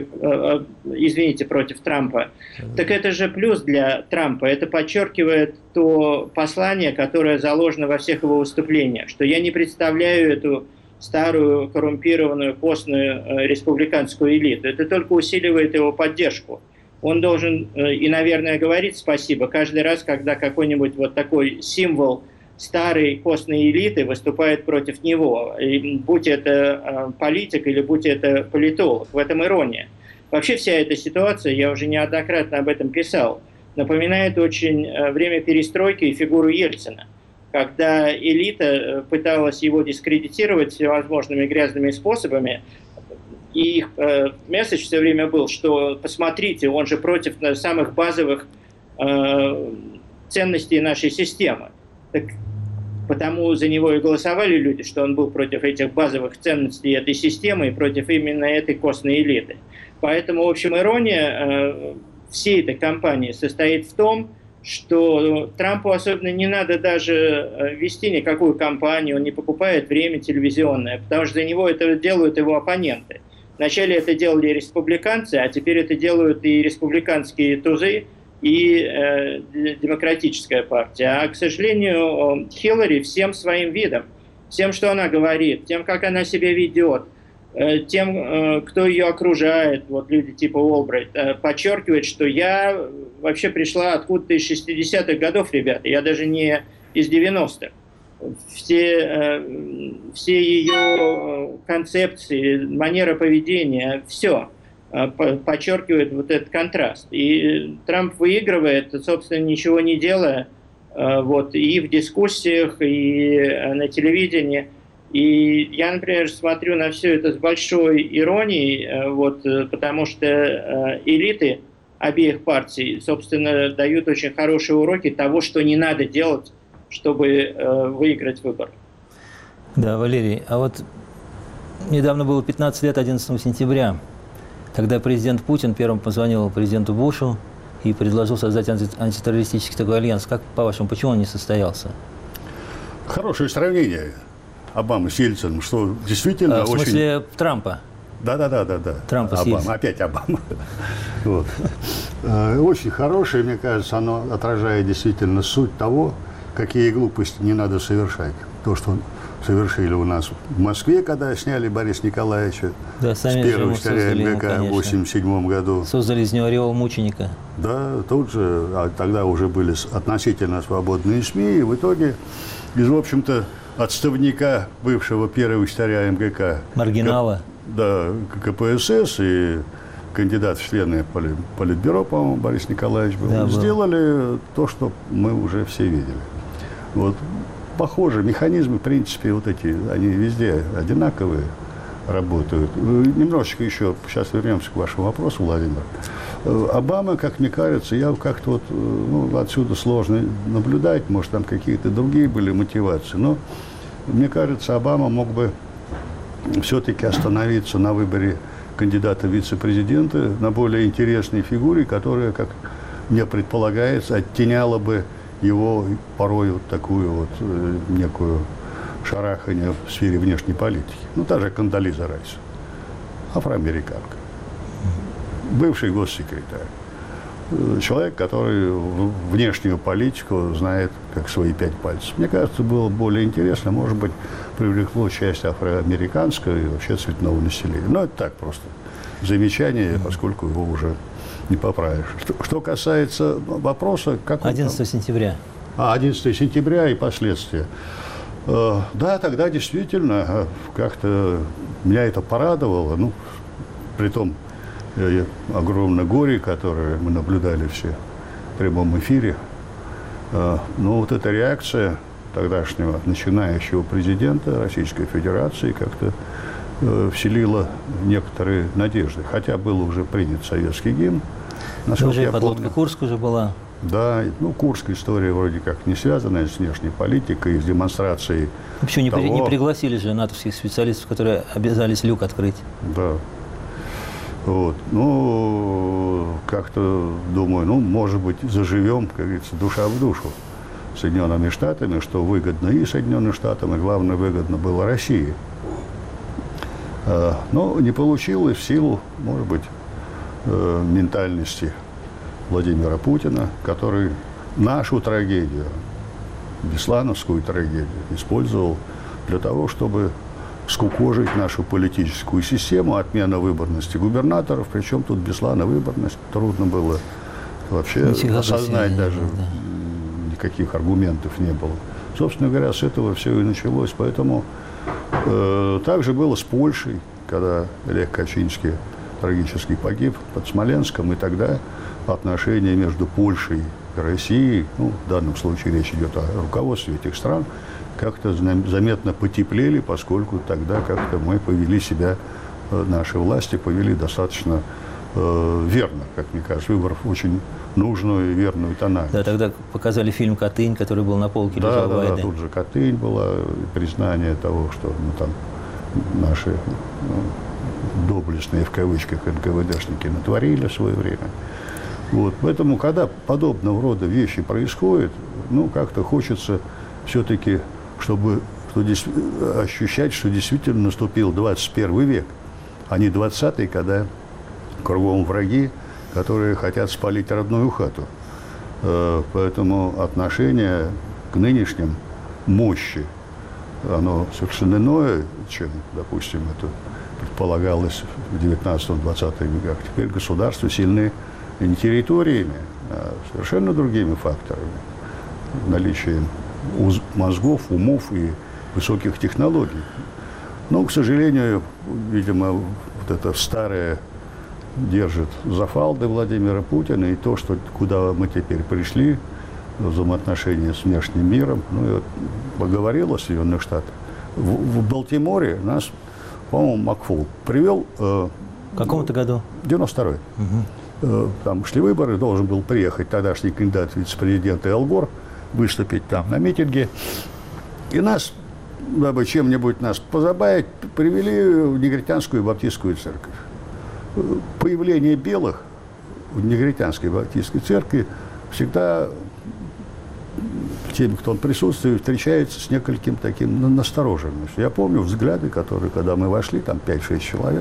против Трампа, так это же плюс для Трампа. Это подчеркивает то послание, которое заложено во всех его выступлениях, что я не представляю эту старую коррумпированную постную республиканскую элиту. Это только усиливает его поддержку. Он должен и, наверное, говорить спасибо каждый раз, когда какой-нибудь вот такой символ старой постной элиты выступает против него. И будь это политик или будь это политолог. В этом ирония. Вообще вся эта ситуация, я уже неоднократно об этом писал, напоминает очень время перестройки и фигуру Ельцина, когда элита пыталась его дискредитировать всевозможными грязными способами. И их месседж все время был, что посмотрите, он же против самых базовых ценностей нашей системы. Так, потому за него и голосовали люди, что он был против этих базовых ценностей этой системы и против именно этой костной элиты. Поэтому, в общем, ирония всей этой кампании состоит в том, что Трампу особенно не надо даже вести никакую кампанию, он не покупает время телевизионное, потому что за него это делают его оппоненты. Вначале это делали республиканцы, а теперь это делают и республиканские тузы, и демократическая партия. А, к сожалению, Хиллари всем своим видом, всем, что она говорит, тем, как она себя ведет, тем, кто ее окружает, вот люди типа Олбрайт, подчеркивает, что я вообще пришла откуда-то из 60-х годов, ребята, я даже не из 90-х. Все ее концепции, манера поведения, все подчеркивает вот этот контраст. И Трамп выигрывает, собственно, ничего не делая, вот, и в дискуссиях, и на телевидении. И я, например, смотрю на все это с большой иронией, вот, потому что элиты обеих партий, собственно, дают очень хорошие уроки того, что не надо делать, чтобы выиграть выборы. Да, Валерий, а вот недавно было 15 лет 11 сентября, когда президент Путин первым позвонил президенту Бушу и предложил создать антитеррористический такой альянс. Как, по-вашему, почему он не состоялся? Хорошее сравнение Обамы с Ельциным, что действительно в смысле очень... Трампа? Да. Трампа с Ельциным. Опять Обама. Вот. Очень хорошее, мне кажется, оно отражает действительно суть того, какие глупости не надо совершать. То, что совершили у нас в Москве, когда сняли Бориса Николаевича с первого штаря МГК в 1987 году. Создали из него ореол мученика. Да, тут же, а тогда уже были относительно свободные СМИ, и в итоге из, в общем-то, отставника бывшего первого штаря МГК. Маргинала. Да, КПСС и кандидат в члены Политбюро, по-моему, Борис Николаевич был. Да, сделали то, что мы уже все видели. Вот. Похоже, механизмы, в принципе, вот эти, они везде одинаковые работают. Немножечко еще, сейчас вернемся к вашему вопросу, Владимир. Обама, как мне кажется, я как-то вот, отсюда сложно наблюдать, может, там какие-то другие были мотивации, но мне кажется, Обама мог бы все-таки остановиться на выборе кандидата в вице-президенты на более интересной фигуре, которая, как мне предполагается, оттеняла бы его порой вот такую вот некую шарахание в сфере внешней политики. Ну, та же Кондолиза Райс, афроамериканка, бывший госсекретарь. Человек, который внешнюю политику знает как свои 5 пальцев. Мне кажется, было более интересно, может быть, привлекло часть афроамериканского и вообще цветного населения. Но это так просто замечание, поскольку его уже не поправишь. Что касается вопроса... Как 11 сентября. 11 сентября и последствия. Да, тогда действительно как-то меня это порадовало. Ну, при том огромное горе, которое мы наблюдали все в прямом эфире. Но вот эта реакция тогдашнего начинающего президента Российской Федерации как-то вселила некоторые надежды. Хотя был уже принят советский гимн. Уже подлодка Курск уже была. Да, ну, Курская история вроде как не связанная с внешней политикой, с демонстрацией. Почему не пригласили же натовских специалистов, которые обязались люк открыть? Да. Вот. Ну, как-то думаю, ну, может быть, заживем, как говорится, душа в душу с Соединенными Штатами, что выгодно и Соединенным Штатам, и, главное, выгодно было России. Но не получилось в силу, может быть, ментальности Владимира Путина, который нашу трагедию, беслановскую трагедию, использовал для того, чтобы скукожить нашу политическую систему, отмена выборности губернаторов, причем тут Беслана выборность, трудно было вообще осознать даже, никаких аргументов не было. Собственно говоря, с этого все и началось, поэтому так же было с Польшей, когда Лех Качинский трагически погиб под Смоленском, и тогда отношения между Польшей и Россией, ну, в данном случае речь идет о руководстве этих стран, как-то заметно потеплели, поскольку тогда как-то мы повели себя, наши власти повели достаточно верно, как мне кажется, выбрав очень нужную и верную тональность. Да, тогда показали фильм «Катынь», который был на полке, лежал в Вайде. Да, тут же «Катынь» была, признание того, что там наши доблестные, в кавычках, НКВДшники натворили в свое время. Вот. Поэтому, когда подобного рода вещи происходят, ну, как-то хочется все-таки, чтобы ощущать, что действительно наступил 21 век, а не 20-й, когда кругом враги, которые хотят спалить родную хату. Поэтому отношение к нынешним мощи, оно совершенно иное, чем, допустим, это предполагалось в 19-20 веках. Теперь государства сильны не территориями, а совершенно другими факторами. Наличием мозгов, умов и высоких технологий. Но, к сожалению, видимо, вот это старое держит за фалды Владимира Путина, и то, что, куда мы теперь пришли, взаимоотношения с внешним миром, ну, я вот поговорил о Соединенных Штатах. В Балтиморе нас, по-моему, Макфол привел... В каком-то году? 92-й. Угу. Там шли выборы, должен был приехать тогдашний кандидат в вице-президента Эл Гор, выступить там на митинге. И нас, дабы чем-нибудь нас позабавить, привели в негритянскую баптистскую церковь. Появление белых в негритянской баптистской церкви всегда теми, кто он присутствует, встречается с некоторым таким настороженностью. Я помню взгляды, которые, когда мы вошли, там 5-6 человек,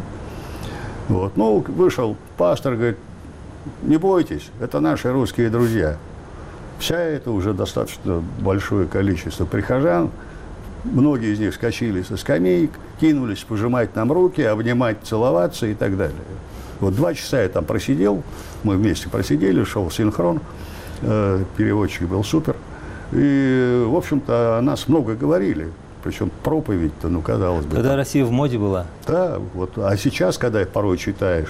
вот, ну, вышел пастор, говорит, не бойтесь, это наши русские друзья. Вся это уже достаточно большое количество прихожан, многие из них вскочили со скамеек, кинулись пожимать нам руки, обнимать, целоваться и так далее. Вот 2 часа я там просидел, мы вместе просидели, шел синхрон, переводчик был супер. И, в общем-то, о нас много говорили. Причем проповедь-то, ну, казалось бы. Когда Россия в моде была. Да, вот. А сейчас, когда порой читаешь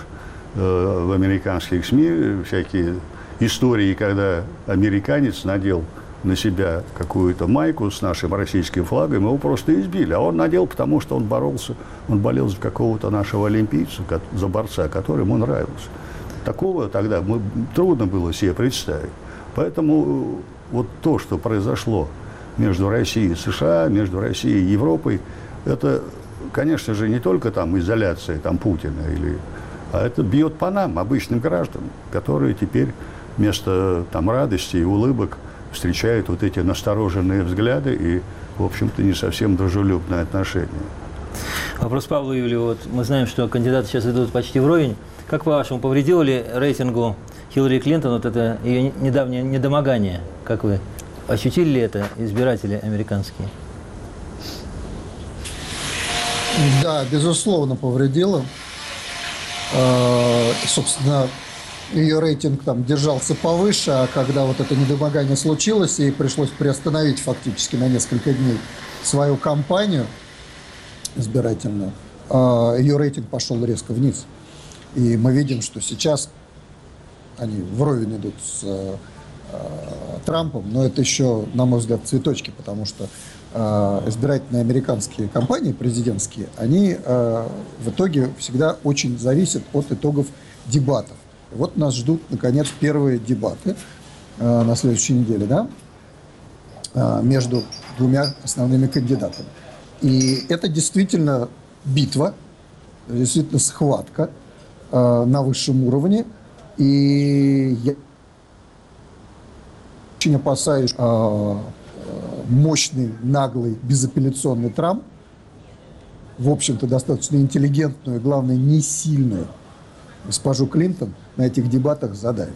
в американских СМИ всякие истории, когда американец надел на себя какую-то майку с нашим российским флагом, его просто избили. А он надел, потому что он боролся, он болел за какого-то нашего олимпийца, за борца, который ему нравился. Такого тогда трудно было себе представить. Поэтому вот то, что произошло между Россией и США, между Россией и Европой, это конечно же, не только там изоляция там, Путина, а это бьет по нам, обычным гражданам, которые теперь вместо там, радости и улыбок встречают вот эти настороженные взгляды и, в общем-то, не совсем дружелюбное отношение. Вопрос Павлу Юлию. Вот мы знаем, что кандидаты сейчас идут почти вровень. Как по-вашему, повредило ли рейтингу Хиллари Клинтон вот это ее недавнее недомогание? Как вы ощутили ли это избиратели американские? Да, безусловно, повредило. Собственно, ее рейтинг там держался повыше, а когда вот это недомогание случилось, ей пришлось приостановить фактически на несколько дней свою кампанию избирательную, ее рейтинг пошел резко вниз. И мы видим, что сейчас они вровень идут с Трампом, но это еще, на мой взгляд, цветочки, потому что избирательные американские кампании, президентские, они в итоге всегда очень зависят от итогов дебатов. И вот нас ждут, наконец, первые дебаты на следующей неделе, да, между двумя основными кандидатами. И это действительно битва, действительно схватка на высшем уровне. И я очень опасаюсь, мощный, наглый, безапелляционный Трамп, в общем-то, достаточно интеллигентную и, главное, не сильную госпожу Клинтон на этих дебатах задавит.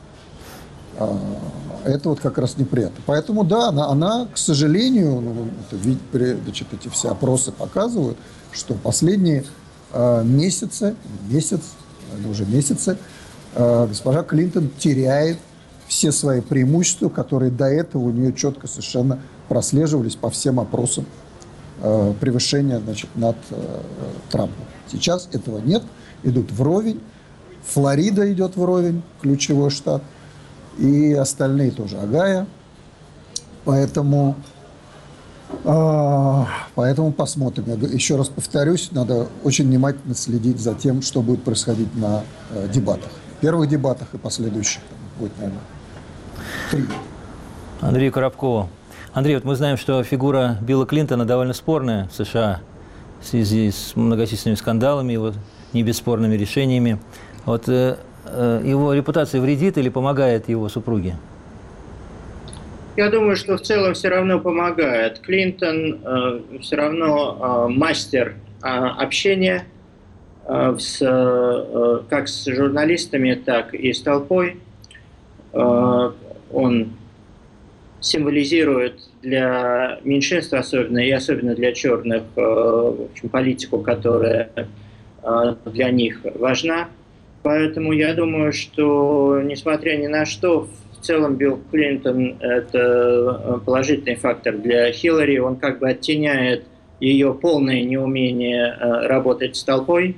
Это вот как раз неприятно. Поэтому, да, она к сожалению, значит, эти все опросы показывают, что последние месяцы, госпожа Клинтон теряет все свои преимущества, которые до этого у нее четко совершенно прослеживались по всем опросам превышения, значит, над Трампом. Сейчас этого нет, идут вровень. Флорида идет вровень, ключевой штат, и остальные тоже, Огайо. Поэтому посмотрим. Я еще раз повторюсь, надо очень внимательно следить за тем, что будет происходить на дебатах. Первых дебатах и последующих. Будет, наверное, 3. Андрею Коробкову. Андрей, вот мы знаем, что фигура Билла Клинтона довольно спорная в США в связи с многочисленными скандалами, вот, не бесспорными решениями. Вот его репутация вредит или помогает его супруге? Я думаю, что в целом все равно помогает. Клинтон все равно мастер общения как с журналистами, так и с толпой. Он символизирует для меньшинства особенно, и особенно для черных, в общем, политику, которая для них важна. Поэтому я думаю, что, несмотря ни на что, в целом Билл Клинтон – это положительный фактор для Хиллари. Он как бы оттеняет ее полное неумение работать с толпой,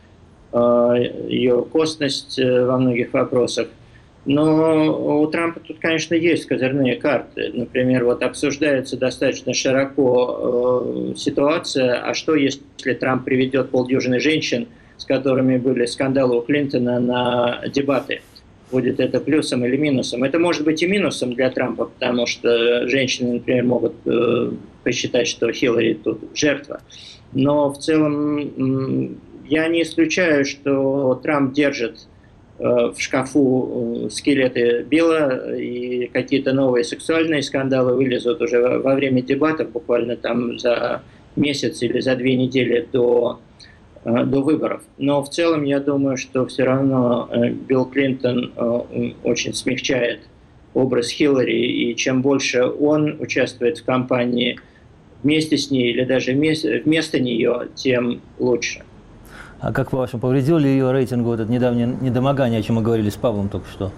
ее косность во многих вопросах. Но у Трампа тут, конечно, есть козырные карты. Например, вот обсуждается достаточно широко ситуация, а что если Трамп приведет полдюжины женщин, с которыми были скандалы у Клинтона, на дебаты? Будет это плюсом или минусом? Это может быть и минусом для Трампа, потому что женщины, например, могут посчитать, что Хиллари тут жертва. Но в целом я не исключаю, что Трамп держит в шкафу скелеты Билла, и какие-то новые сексуальные скандалы вылезут уже во время дебатов, буквально там за месяц или за 2 недели до выборов. Но в целом я думаю, что все равно Билл Клинтон очень смягчает образ Хиллари, и чем больше он участвует в кампании вместе с ней или даже вместо нее, тем лучше. А как по-вашему, повредил ли ее рейтингу вот это недавнее недомогание, о чем мы говорили с Павлом только что?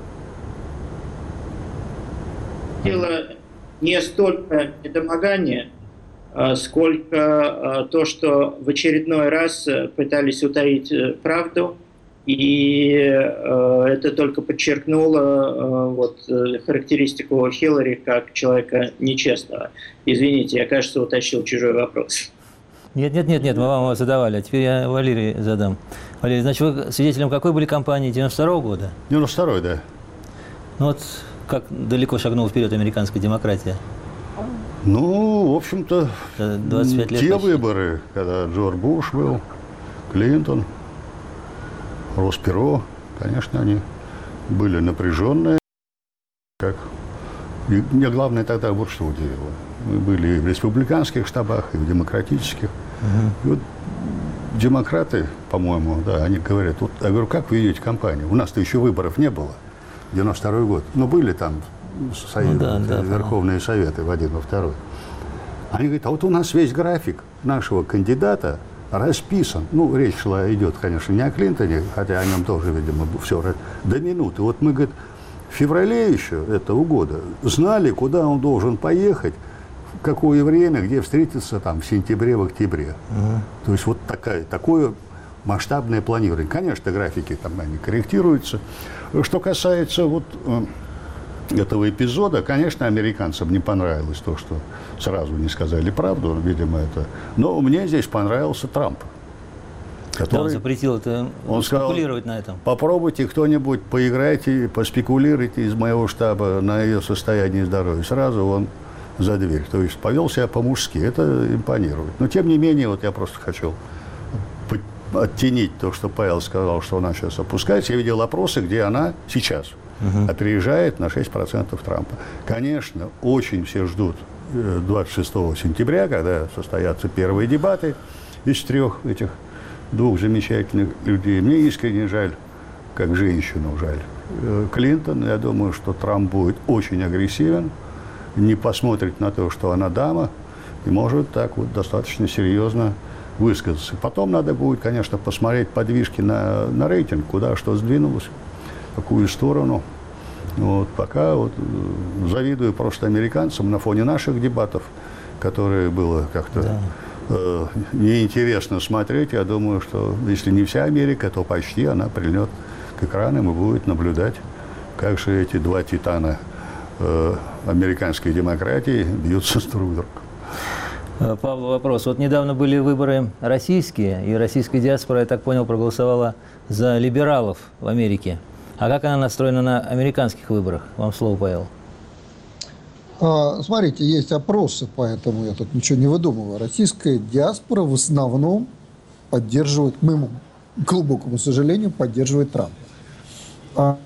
Дело не столько недомогание, сколько то, что в очередной раз пытались утаить правду, и это только подчеркнуло характеристику Хиллари как человека нечестного. Извините, я, кажется, утащил чужой вопрос. Нет, мы вам его задавали, а теперь я Валерий задам. Валерий, значит, вы свидетелем какой были кампании 92-го года? 92-й, да. Ну вот как далеко шагнула вперед американская демократия? Ну, в общем-то, 25 лет те почти. выборы, когда Джордж Буш был, Клинтон, Росперо, конечно, они были напряженные. Как... И мне главное тогда вот что удивило. Мы были и в республиканских штабах, и в демократических. И вот демократы, по-моему, да, они говорят, вот, я говорю, как вы ведете кампанию? У нас-то еще выборов не было, 92-й год. Но были там Верховные Советы в один, во второй. Они говорят, а вот у нас весь график нашего кандидата расписан. Ну, речь идет, конечно, не о Клинтоне, хотя о нем тоже, видимо, все до минуты. Вот мы, говорит, в феврале еще этого года знали, куда он должен поехать, в какое время, где встретиться там в сентябре, в октябре. То есть вот такое масштабное планирование. Конечно, графики там они корректируются. Что касается вот этого эпизода, конечно, американцам не понравилось то, что сразу не сказали правду, видимо, это. Но мне здесь понравился Трамп, который... Да, он запретил это, он спекулировать сказал, на этом. попробуйте кто-нибудь, поиграйте, поспекулируйте из моего штаба на ее состоянии здоровья. Сразу он за дверь. То есть повел себя по-мужски. Это импонирует. Но, тем не менее, вот я просто хочу оттенить то, что Павел сказал, что она сейчас опускается. Я видел опросы, где она сейчас опережает на 6% Трампа. Конечно, очень все ждут 26 сентября, когда состоятся первые дебаты из двух замечательных людей. Мне искренне жаль, как женщину жаль, Клинтон. Я думаю, что Трамп будет очень агрессивен, не посмотрит на то, что она дама, и может так вот достаточно серьезно высказаться. Потом надо будет, конечно, посмотреть подвижки на рейтинг, куда что сдвинулось, в какую сторону. Вот, пока вот завидую просто американцам на фоне наших дебатов, которые было как-то неинтересно смотреть. Я думаю, что если не вся Америка, то почти она прильнет к экранам и будет наблюдать, как же эти два титана американской демократии бьются друг с другом. Павел, вопрос. Вот недавно были выборы российские, и российская диаспора, я так понял, проголосовала за либералов в Америке. А как она настроена на американских выборах? Вам слово, Павел. Смотрите, есть опросы, поэтому я тут ничего не выдумываю. Российская диаспора в основном поддерживает, к моему глубокому сожалению, поддерживает Трампа.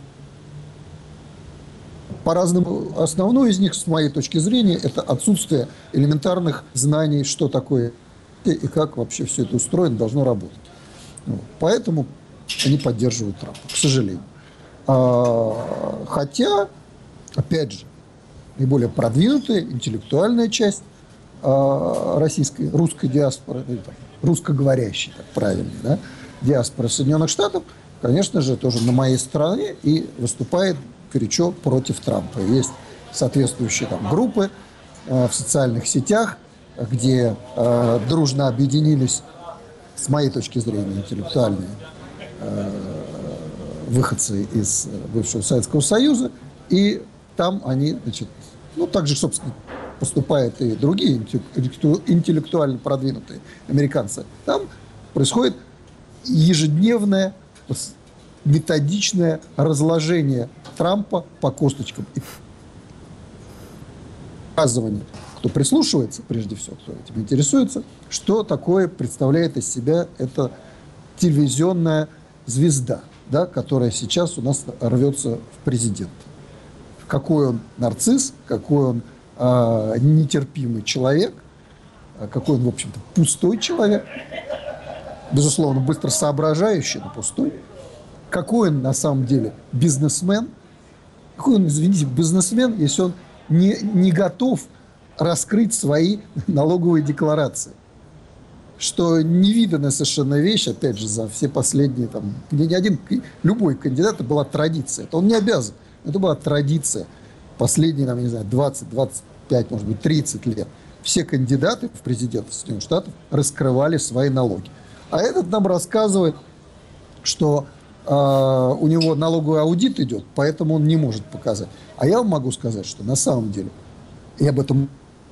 По-разному. Основное из них, с моей точки зрения, это отсутствие элементарных знаний, что такое и как вообще все это устроено, должно работать. Поэтому они поддерживают Трампа, к сожалению. Хотя, опять же, наиболее продвинутая интеллектуальная часть русской диаспоры, русскоговорящей, так правильно, да, диаспора Соединенных Штатов, конечно же, тоже на моей стороне и выступает горячо против Трампа. Есть соответствующие там группы в социальных сетях, где дружно объединились, с моей точки зрения, интеллектуальные выходцы из бывшего Советского Союза, и там они, значит, ну, так же, собственно, поступают и другие интеллектуально продвинутые американцы. Там происходит ежедневное методичное разложение Трампа по косточкам и показывание, кто прислушивается, прежде всего, кто этим интересуется, что такое представляет из себя эта телевизионная звезда, да, которая сейчас у нас рвется в президенты. Какой он нарцисс, какой он нетерпимый человек, какой он, в общем-то, пустой человек, безусловно, быстро соображающий, но пустой. Какой он на самом деле бизнесмен, какой он, извините, бизнесмен, если он не готов раскрыть свои налоговые декларации. Что невиданная совершенно вещь, опять же, за все последние, там, ни один, любой кандидат, это была традиция. Это он не обязан, это была традиция. Последние, там, не знаю, 20, 25, может быть, 30 лет. Все кандидаты в президенты Соединенных Штатов раскрывали свои налоги. А этот нам рассказывает, что у него налоговый аудит идет, поэтому он не может показать. А я вам могу сказать, что на самом деле, и об этом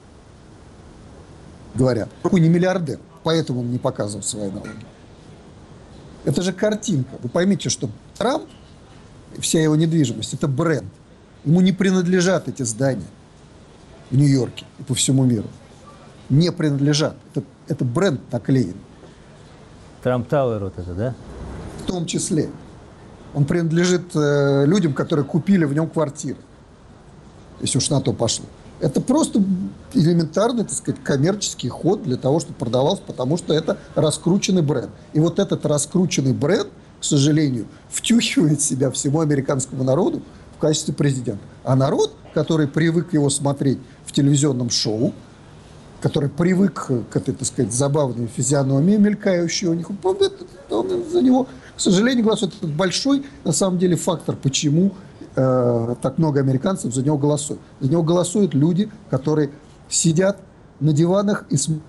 говорят, какой не миллиардер, поэтому он не показывал свои налоги. Это же картинка. Вы поймите, что Трамп, вся его недвижимость, это бренд. Ему не принадлежат эти здания. в Нью-Йорке и по всему миру не принадлежат. Это бренд наклеен. Трамп Тауэр вот это, да? В том числе. Он принадлежит людям, которые купили в нем квартиры. Если уж на то пошло. Это просто элементарный, так сказать, коммерческий ход для того, чтобы продавался, потому что это раскрученный бренд. И вот этот раскрученный бренд, к сожалению, втюхивает в себя всему американскому народу в качестве президента. А народ, который привык его смотреть в телевизионном шоу, который привык к этой, так сказать, забавной физиономии, мелькающей у них, он за него, к сожалению, голосует. Это большой, на самом деле, фактор, почему так много американцев за него голосуют. За него голосуют люди, которые сидят на диванах и смотрят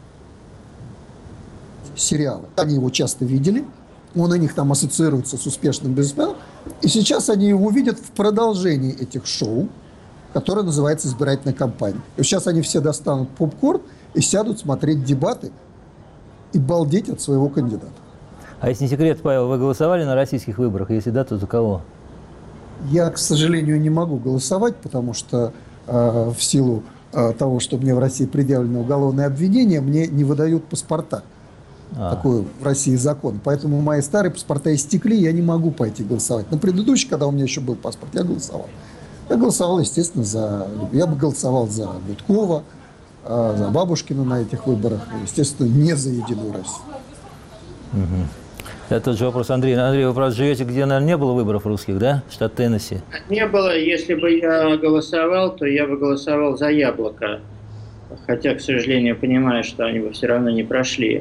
сериалы. Они его часто видели, он у них там ассоциируется с успешным бизнесменом, и сейчас они его видят в продолжении этих шоу, которое называется «Избирательная кампания». И сейчас они все достанут попкорн и сядут смотреть дебаты и балдеть от своего кандидата. А если не секрет, Павел, вы голосовали на российских выборах? Если да, то за кого? Я, к сожалению, не могу голосовать, потому что в силу того, что мне в России предъявлено уголовное обвинение, мне не выдают паспорта. Такой в России закон. Поэтому мои старые паспорта истекли, я не могу пойти голосовать. На предыдущий, когда у меня еще был паспорт, я голосовал. Я голосовал, естественно, я бы голосовал за Гудкова, за Бабушкина на этих выборах, естественно, не за Единую Россию. Угу. Это тот же вопрос Андрея. Андрей, вы, правда, живете, где, наверное, не было выборов русских, да? Штат Теннесси. Не было. Если бы я голосовал, то я бы голосовал за Яблоко. Хотя, к сожалению, понимаю, что они бы все равно не прошли.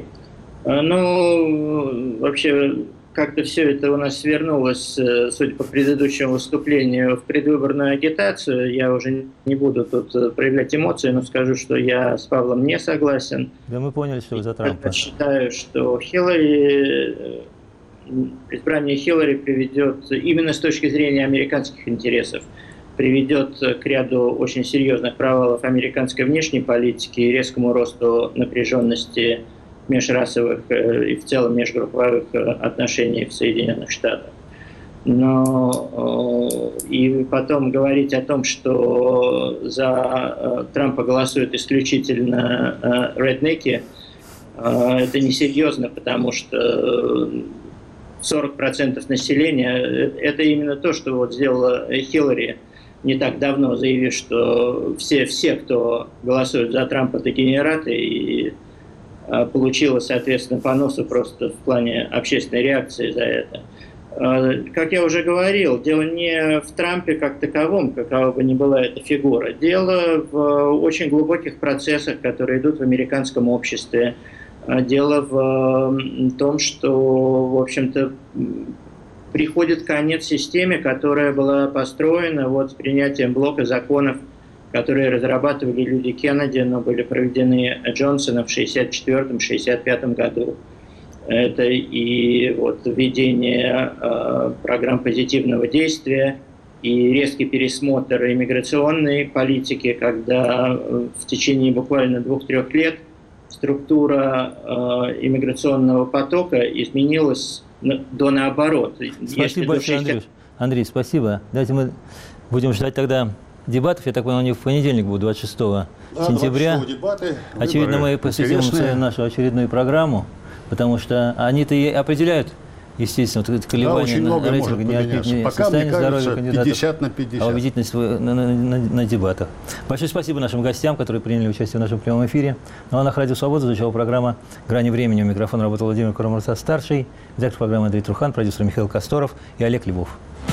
Ну, вообще, как-то все это у нас свернулось, судя по предыдущему выступлению, в предвыборную агитацию. Я уже не буду тут проявлять эмоции, но скажу, что я с Павлом не согласен. Да мы поняли, что вы за Трампа. Я считаю, что избрание Хиллари приведет, именно с точки зрения американских интересов, приведет к ряду очень серьезных провалов американской внешней политики и резкому росту напряженности межрасовых и в целом межгрупповых отношений в Соединенных Штатах. Но и потом говорить о том, что за Трампа голосуют исключительно реднеки, это несерьезно, потому что 40% населения – это именно то, что вот сделала Хиллари не так давно, заявив, что все, кто голосует за Трампа, дегенераты, и получила, соответственно, по носу просто в плане общественной реакции за это. Как я уже говорил, дело не в Трампе как таковом, какова бы ни была эта фигура. Дело в очень глубоких процессах, которые идут в американском обществе. Дело в том, что, в общем-то, приходит конец системе, которая была построена вот с принятием блока законов, которые разрабатывали люди Кеннеди, но были проведены Джонсоном в 1964-1965 году. Это и вот введение программ позитивного действия, и резкий пересмотр иммиграционной политики, когда в течение буквально 2-3 лет структура иммиграционного потока изменилась до наоборот. Спасибо большое, Андрей. Андрей, спасибо. Давайте мы будем ждать тогда дебатов. Я так понял, они в понедельник будут, 26 сентября. 26 дебаты. Очевидно, мы посвятим нашу очередную программу, потому что они-то и определяют, естественно, вот это колебания, очень много рейтинга, не пока, мне кажется, 50 на 50. А убедительность на дебатах. Большое спасибо нашим гостям, которые приняли участие в нашем прямом эфире. Ну а на Радио Свобода звучала программа «Грани времени». У микрофона работал Владимир Карамурза-старший, редактор программы Андрей Трухан, продюсер Михаил Косторов и Олег Львов.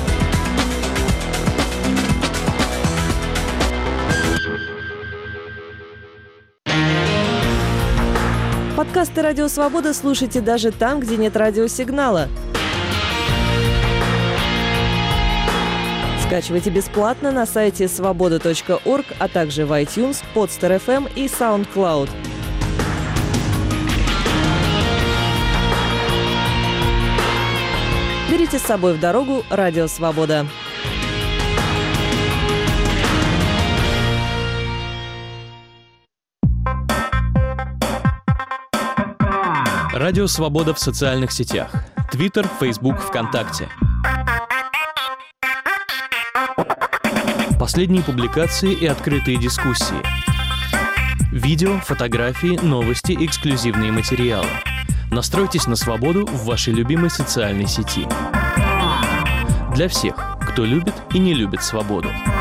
Подкасты «Радио Свобода» слушайте даже там, где нет радиосигнала. Скачивайте бесплатно на сайте svoboda.org, а также в iTunes, Podster FM и SoundCloud. Берите с собой в дорогу «Радио Свобода». Радио Свобода в социальных сетях. Твиттер, Фейсбук, ВКонтакте. Последние публикации и открытые дискуссии. Видео, фотографии, новости, эксклюзивные материалы. Настройтесь на свободу в вашей любимой социальной сети. Для всех, кто любит и не любит свободу.